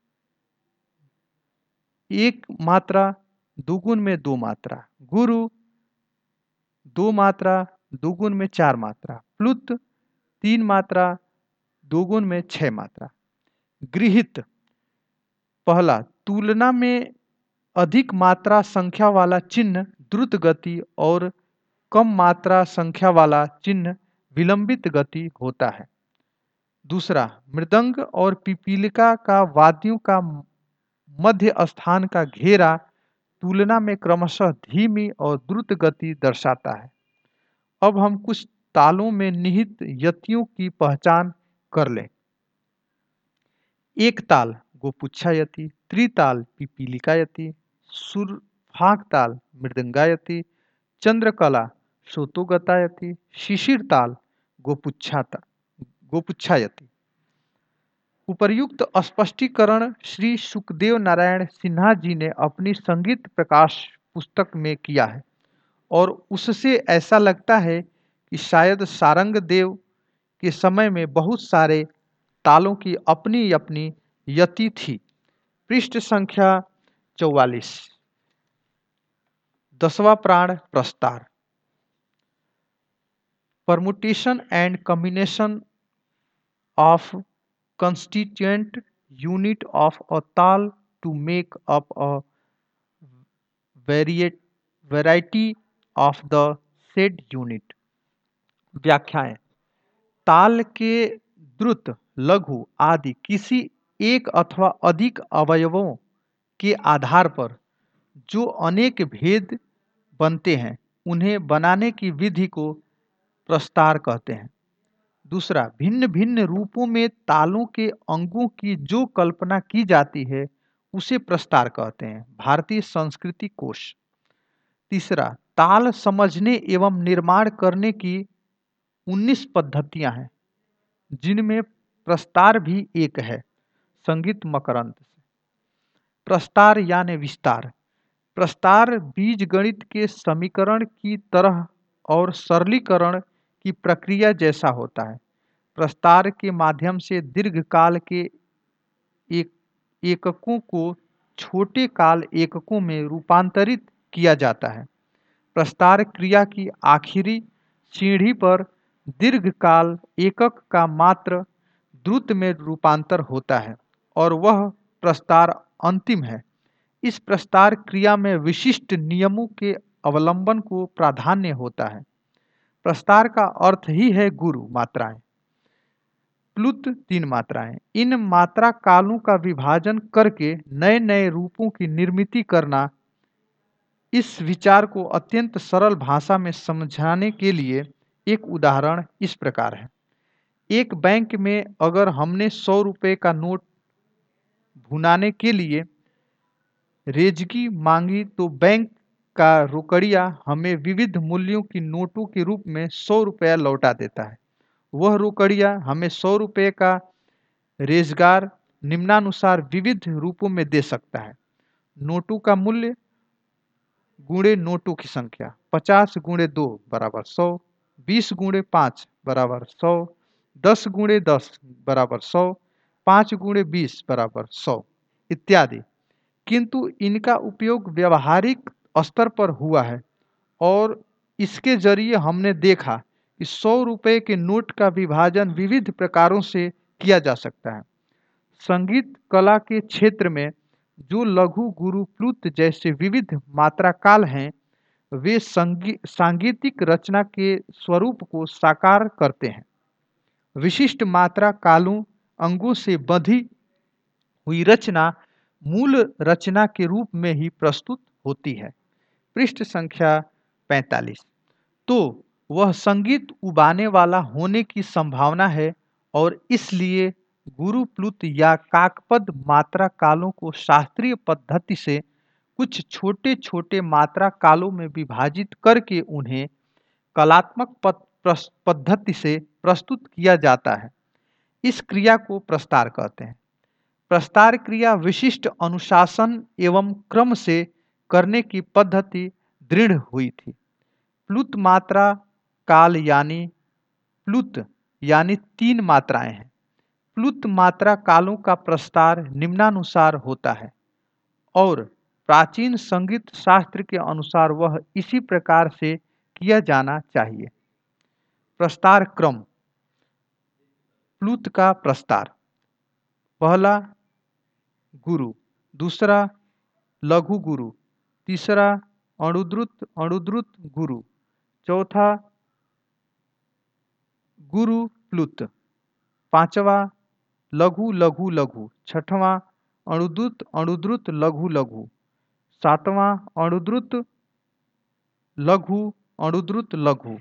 1 मात्रा, दुगुन में 2 मात्रा। गुरु 2 मात्रा, दुगुन में 4 मात्रा। प्लुत 3 मात्रा, दोगुन में 6 मात्रा। गृहीत पहला, तुलना में अधिक मात्रा संख्या वाला चिन्ह द्रुत गति और कम मात्रा संख्या वाला चिन्ह विलंबित गति होता है। दूसरा, मृदंग और पिपीलिका का वाद्यों का मध्य स्थान का घेरा तुलना में क्रमशः धीमी और द्रुत गति दर्शाता है। अब हम कुछ तालों में निहित यतियों की पहचान कर लें। एक ताल गोपुच्छा यति, त्रिताल पिपीलिका यति, सुरफाक ताल मृदंगा यति, चंद्रकला सोतोगता यति, शिशिर ताल गोपुच्छा यति। उपर्युक्त स्पष्टीकरण श्री सुखदेव नारायण सिन्हा जी ने अपनी संगीत प्रकाश पुस्तक में किया है और उससे ऐसा लगता है कि शायद सारंग देव के समय में बहुत सारे तालों की अपनी अपनी यति थी। पृष्ठ संख्या 44। 10वां प्राण प्रस्तार। Permutation and combination of constituent unit of a tal to make up a variety of the said unit। व्याख्याएं। ताल के द्रुत, लघु आदि किसी एक अथवा अधिक अवयवों के आधार पर जो अनेक भेद बनते हैं उन्हें बनाने की विधि को प्रस्तार कहते हैं। दूसरा, भिन्न भिन्न रूपों में तालों के अंगों की जो कल्पना की जाती है उसे प्रस्तार कहते हैं। भारतीय संस्कृति कोश। तीसरा, ताल समझने एवं निर्माण करने की 19 पद्धतियां हैं जिनमें प्रस्तार भी एक है। संगीत मकरंद। प्रस्तार यानी विस्तार। प्रस्तार बीजगणित के समीकरण की तरह और सरलीकरण की प्रक्रिया जैसा होता है। प्रस्तार के माध्यम से दीर्घकाल के एककों को छोटे काल एककों में रूपांतरित किया जाता है। प्रस्तार क्रिया की आखिरी सीढ़ी पर दीर्घकाल एकक का मात्र द्रुत में रूपांतर होता है और वह प्रस्तार अंतिम है। इस प्रस्तार क्रिया में विशिष्ट नियमों के अवलंबन को प्राधान्य होता है। प्रस्तार का अर्थ ही है गुरु मात्राएं, प्लुत 3 मात्राएं। इन मात्रा कालों का विभाजन करके नए नए रूपों की निर्मिति करना। इस विचार को अत्यंत सरल भाषा में समझाने के लिए एक उदाहरण इस प्रकार है। एक बैंक में अगर हमने 100 रुपये का नोट भुनाने के लिए रेजगी मांगी तो बैंक का रोकड़िया हमें विविध मूल्यों की नोटों के रूप में 100 रुपया लौटा देता है। वह रोकड़िया हमें 100 रुपये का रेजगार निम्नानुसार विविध रूपों में दे सकता है। नोटों का मूल्य गुणे नोटों की संख्या। 50 गुणे 2 बराबर 100, 20 गुणे 5 बराबर 100, 10 गुणे 10 बराबर 100, 5 गुणे 20 बराबर 100 इत्यादि। किंतु इनका उपयोग व्यवहारिक स्तर पर हुआ है और इसके जरिए हमने देखा कि 100 रुपये के नोट का विभाजन विविध प्रकारों से किया जा सकता है। संगीत कला के क्षेत्र में जो लघु, गुरु, प्लुत जैसे विविध मात्रा काल हैं वे सांगीतिक रचना के स्वरूप को साकार करते हैं। विशिष्ट मात्रा कालों अंगों से बंधी हुई रचना मूल रचना के रूप में ही प्रस्तुत होती है। पृष्ठ संख्या 45। तो वह संगीत उबाने वाला होने की संभावना है और इसलिए गुरु, प्लुत या काकपद मात्रा कालों को शास्त्रीय पद्धति से कुछ छोटे छोटे मात्रा कालों में विभाजित करके उन्हें कलात्मक पद्धति से प्रस्तुत किया जाता है। इस क्रिया को प्रस्तार कहते हैं। प्रस्तार क्रिया विशिष्ट अनुशासन एवं क्रम से करने की पद्धति दृढ़ हुई थी। प्लुत मात्रा काल यानी प्लुत यानी 3 मात्राएं हैं। प्लुत मात्रा कालों का प्रस्तार निम्नानुसार होता है और प्राचीन संगीत शास्त्र के अनुसार वह इसी प्रकार से किया जाना चाहिए। प्रस्तार क्रम। प्लुत का प्रस्तार: पहला गुरु, दूसरा लघु गुरु, तीसरा अणुद्रुत अणुद्रुत गुरु, चौथा गुरु प्लुत, पांचवा लघु लघु लघु, छठवां अणुद्रुत अणुद्रुत लघु लघु, सातवां अणुद्रुत लघु अणुद्रुत लघु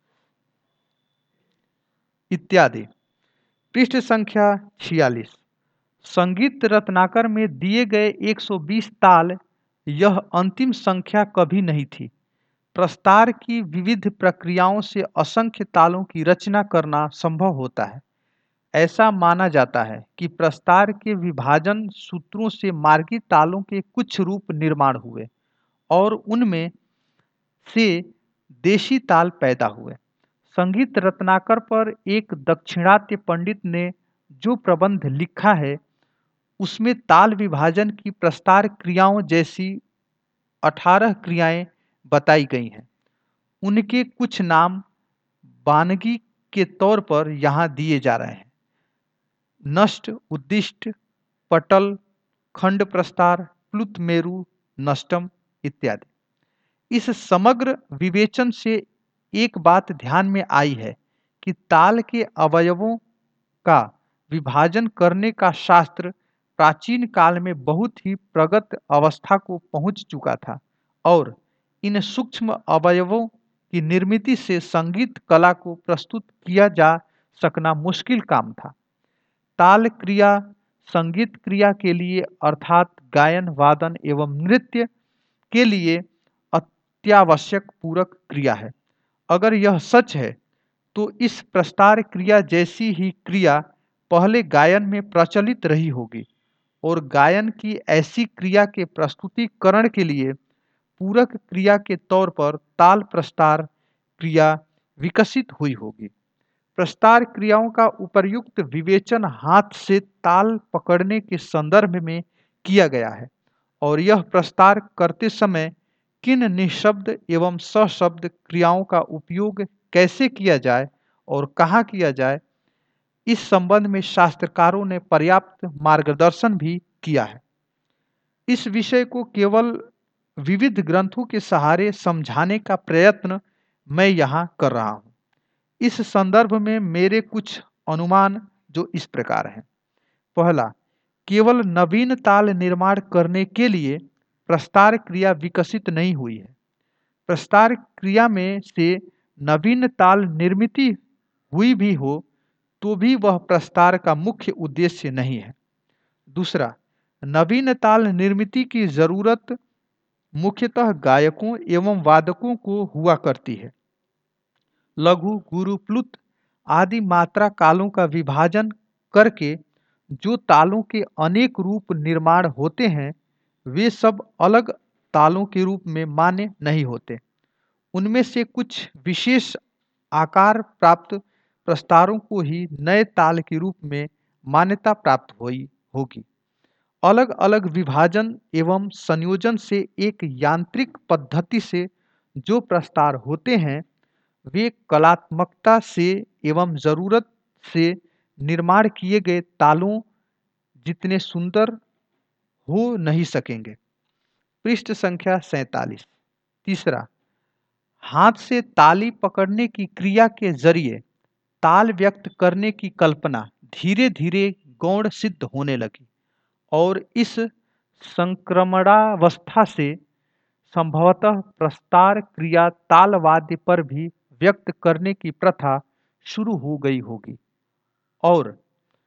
इत्यादि। पृष्ठ संख्या 46। संगीत रत्नाकर में दिए गए 120 ताल यह अंतिम संख्या कभी नहीं थी। प्रस्तार की विविध प्रक्रियाओं से असंख्य तालों की रचना करना संभव होता है। ऐसा माना जाता है कि प्रस्तार के विभाजन सूत्रों से मार्गी तालों के कुछ रूप निर्माण हुए और उनमें से देशी ताल पैदा हुए। संगीत रत्नाकर पर एक दक्षिणात्य पंडित ने जो प्रबंध लिखा है उसमें ताल विभाजन की प्रस्तार क्रियाओं जैसी 18 क्रियाएं बताई गई हैं। उनके कुछ नाम बानगी के तौर पर यहाँ दिए जा रहे हैं: नष्ट, उद्दिष्ट, पटल, खंड प्रस्तार, प्लुत मेरु, नष्टम इत्यादि। इस समग्र विवेचन से एक बात ध्यान में आई है कि ताल के अवयवों का विभाजन करने का शास्त्र प्राचीन काल में बहुत ही प्रगत अवस्था को पहुंच चुका था और इन सूक्ष्म अवयवों की निर्मिति से संगीत कला को प्रस्तुत किया जा सकना मुश्किल काम था। ताल क्रिया संगीत क्रिया के लिए अर्थात गायन, वादन एवं नृत्य के लिए अत्यावश्यक पूरक क्रिया है। अगर यह सच है तो इस प्रस्तार क्रिया जैसी ही क्रिया पहले गायन में प्रचलित रही होगी और गायन की ऐसी क्रिया के प्रस्तुतिकरण के लिए पूरक क्रिया के तौर पर ताल प्रस्तार क्रिया विकसित हुई होगी। प्रस्तार क्रियाओं का उपर्युक्त विवेचन हाथ से ताल पकड़ने के संदर्भ में किया गया है और यह प्रस्तार करते समय किन निःशब्द एवं सशब्द क्रियाओं का उपयोग कैसे किया जाए और कहाँ किया जाए, इस संबंध में शास्त्रकारों ने पर्याप्त मार्गदर्शन भी किया है। इस विषय को केवल विविध ग्रंथों के सहारे समझाने का प्रयत्न मैं यहाँ कर रहा हूँ। इस संदर्भ में मेरे कुछ अनुमान जो इस प्रकार हैं: पहला, केवल नवीन ताल निर्माण करने के लिए प्रस्तार क्रिया विकसित नहीं हुई है। प्रस्तार क्रिया में से नवीन ताल निर्मिति हुई भी हो तो भी वह प्रस्तार का मुख्य उद्देश्य नहीं है। दूसरा, नवीन ताल निर्मिति की जरूरत मुख्यतः गायकों एवं वादकों को हुआ करती है। लघु, गुरु, प्लुत आदि मात्रा कालों का विभाजन करके जो तालों के अनेक रूप निर्माण होते हैं वे सब अलग तालों के रूप में मान्य नहीं होते। उनमें से कुछ विशेष आकार प्राप्त प्रस्तारों को ही नए ताल के रूप में मान्यता प्राप्त हुई होगी। अलग अलग विभाजन एवं संयोजन से एक यांत्रिक पद्धति से जो प्रस्तार होते हैं वे कलात्मकता से एवं जरूरत से निर्माण किए गए तालों जितने सुंदर हो नहीं सकेंगे। पृष्ठ संख्या 47। तीसरा, हाथ से ताली पकड़ने की क्रिया के जरिए ताल व्यक्त करने की कल्पना धीरे धीरे गौण सिद्ध होने लगी और इस संक्रमणावस्था से संभवतः प्रस्तार क्रिया ताल वाद्य पर भी व्यक्त करने की प्रथा शुरू हो गई होगी और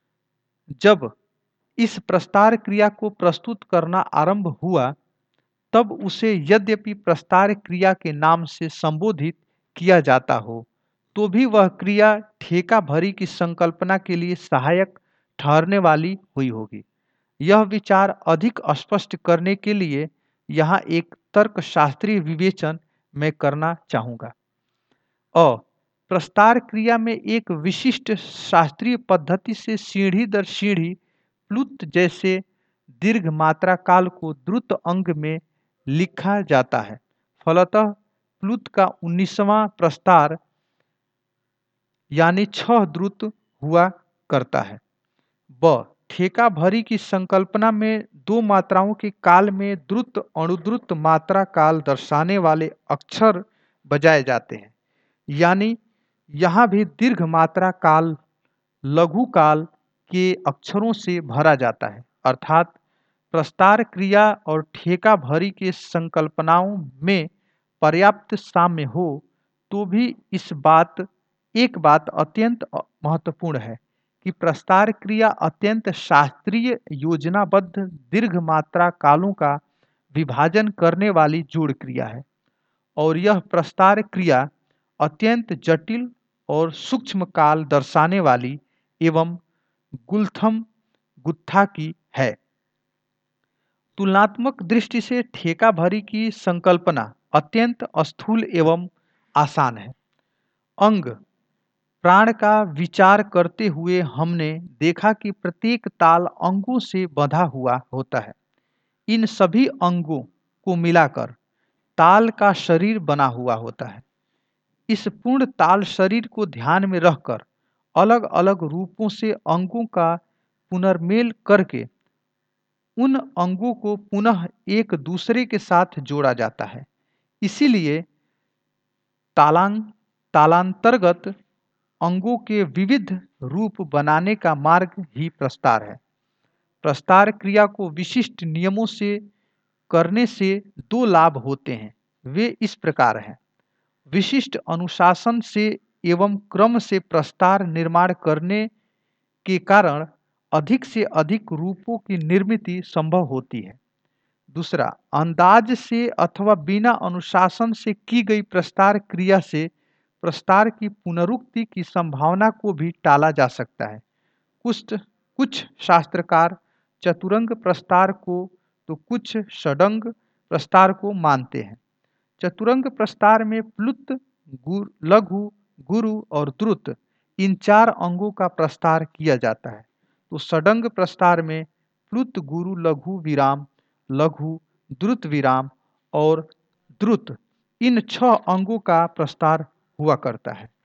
जब इस प्रस्तार क्रिया को प्रस्तुत करना आरंभ हुआ तब उसे यद्यपि प्रस्तार क्रिया के नाम से संबोधित किया जाता हो तो भी वह क्रिया ठेका भरी की संकल्पना के लिए सहायक ठहरने वाली हुई होगी। यह विचार अधिक स्पष्ट करने के लिए यहाँ एक तर्कशास्त्रीय विवेचन मैं करना चाहूँगा। प्रस्तार क्रिया में एक विशिष्ट शास्त्रीय पद्धति से सीढ़ी दर सीढ़ी प्लुत जैसे दीर्घ मात्रा काल को द्रुत अंग में लिखा जाता है। फलतः प्लुत का 19वां प्रस्तार यानी 6 द्रुत हुआ करता है। ब ठेका भरी की संकल्पना में दो मात्राओं के काल में द्रुत अणुद्रुत मात्रा काल दर्शाने वाले अक्षर बजाए जाते हैं, यानी यहाँ भी दीर्घ मात्रा काल लघु काल के अक्षरों से भरा जाता है। अर्थात प्रस्तार क्रिया और ठेका भरी के संकल्पनाओं में पर्याप्त साम्य हो तो भी एक बात अत्यंत महत्वपूर्ण है कि प्रस्तार क्रिया अत्यंत शास्त्रीय योजनाबद्ध दीर्घ मात्रा कालों का विभाजन करने वाली जोड़ क्रिया है और यह प्रस्तार क्रिया अत्यंत जटिल और सूक्ष्म काल दर्शाने वाली एवं गुल्थम गुत्था की है। तुलनात्मक दृष्टि से ठेका भरी की संकल्पना अत्यंत स्थूल एवं आसान है। अंग प्राण का विचार करते हुए हमने देखा कि प्रत्येक ताल अंगों से बंधा हुआ होता है। इन सभी अंगों को मिलाकर ताल का शरीर बना हुआ होता है। इस पूर्ण ताल शरीर को ध्यान में रखकर अलग अलग रूपों से अंगों का पुनर्मेल करके उन अंगों को पुनः एक दूसरे के साथ जोड़ा जाता है। इसीलिए तालांतर्गत अंगों के विविध रूप बनाने का मार्ग ही प्रस्तार है। प्रस्तार क्रिया को विशिष्ट नियमों से करने से दो लाभ होते हैं। वे इस प्रकार हैं। विशिष्ट अनुशासन से एवं क्रम से प्रस्तार निर्माण करने के कारण अधिक से अधिक रूपों की निर्मित संभव होती है। दूसरा, अंदाज से अथवा बिना अनुशासन से की गई प्रस्तार क्रिया से प्रस्तार की पुनरुक्ति की संभावना को भी टाला जा सकता है। कुछ शास्त्रकार चतुरंग प्रस्तार को तो कुछ षडंग प्रस्तार को मानते हैं। चतुरंग प्रस्तार में प्लुत, लघु, गुरु और द्रुत इन 4 अंगों का प्रस्तार किया जाता है। तो षडंग प्रस्तार में प्लुत, गुरु, लघु विराम, लघु, द्रुत विराम और द्रुत इन 6 अंगों का प्रस्तार हुआ करता है।